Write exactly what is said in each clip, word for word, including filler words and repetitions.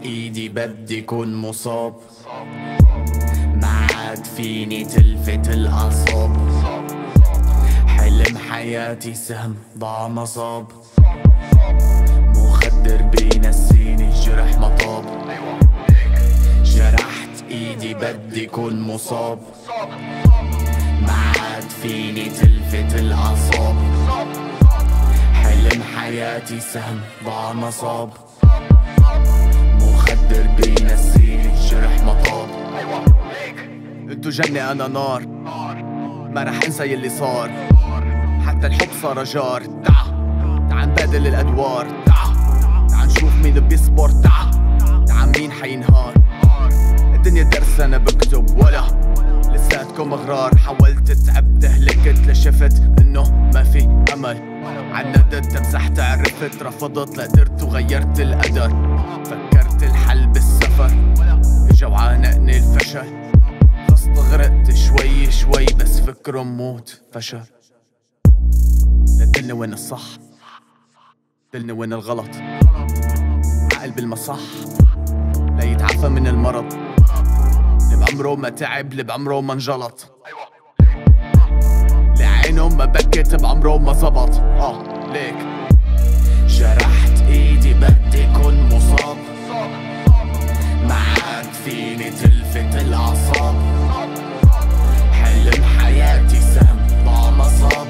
ايدي بدي كون مصاب، ما عاد فيني تلفت الاعصاب. حلم حياتي سهم ضاع مصاب، مخدر بينسيني الجرح مطاب. جرحت ايدي بدي كون مصاب، ما عاد فيني تلفت الاعصاب. حلم حياتي سهم ضاع مصاب، مخدر بينسيني الجرح مطاب. انتو جنة انا نار، ما رح انسى يلي صار. حتى الحب صار جار. تعا تعا نبادل الادوار. تعا تعا نشوف مين بيصبر. تعا تعا مين حينهار. الدنيا درس انا بكتب ولا لساتكم اغرار. حاولت تعبت هلكت لشفت انه ما في امل. عندت مسحت عرفت رفضت لقدرت وغيرت القدر. فكرت الحل بالسفر اجا وعانقني الفشل. استغرقت شوي شوي بس فكره موت فشل. لا دلني وين الصح، دلني وين الغلط. عقل بالمصح لا يتعافى من المرض. اللي بعمره ما تعب، اللي بعمره ما انجلط. لعينه ما بكت بعمره ما زبط. اه ليك جرحت ايدي بدي كون مصاب، ما عاد فيني تلفت الاعصاب. حلم حياتي سهم ضاع مصاب،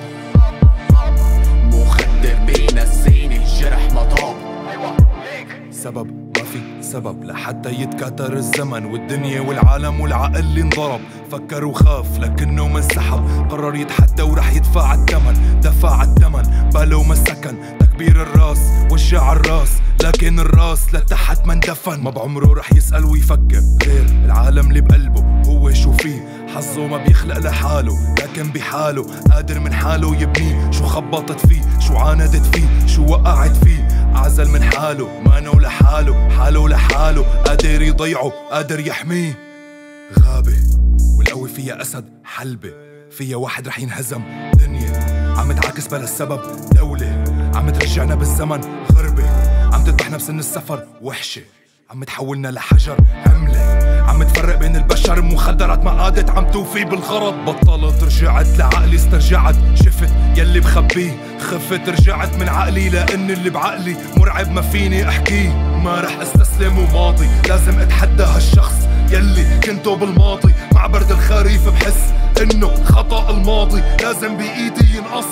مخدر بينسيني الجرح مطاب. سبب ما في سبب لحتى يتكاثر الزمن والدنيا والعالم والعقل اللي انضرب. فكر وخاف لكنه ما انسحب، قرر يتحدى ورح يدفع الثمن. دفع الثمن باله ما سكن، تكبير الراس وجع الراس لكن الراس لتحت ما اندفن. ما بعمره رح يسأل ويفكر غير العالم اللي بقلبه هو شو فيه. حظه ما بيخلق لحاله لكن بحاله قادر من حاله يبنيه. شو خبطت فيه، شو عاندت فيه، شو وقعت فيه. أعزل من حاله مانو لحاله، حاله لحاله قادر يضيعه قادر يحميه. غابة والقوي فيها أسد حلبة، فيها واحد رح ينهزم. دنيا عم تعاكس بلا السبب، دولة عم ترجعنا بالزمن. غربة عم تذبحنا بسن السفر. وحشة عم تحولنا لحجر. عملة عم تفرق بين البشر. مخدرات ما عادت عم توفي بالغرض. بطلت رجعت لعقلي استرجعت. شفت يلي بخبيه خفت رجعت من عقلي. لأن اللي بعقلي مرعب ما فيني احكيه. ما رح استسلم وماضي لازم اتحدى هالشخص يلي كنتو بالماضي. مع برد الخريف بحس انه خطأ الماضي لازم بإيدي ينقص.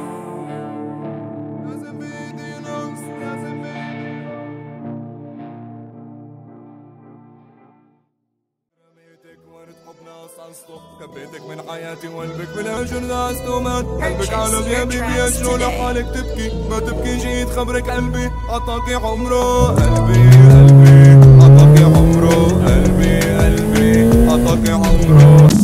كبيتك من حياتي وقلبك بالهجر دعسته مات. قلبك على بيبي بيجروا لحالك تبكي. ما تبكي جيت خبرك قلبي عطاكي عمره. قلبي قلبي عطاكي عمره. قلبي قلبي عطاكي عمره.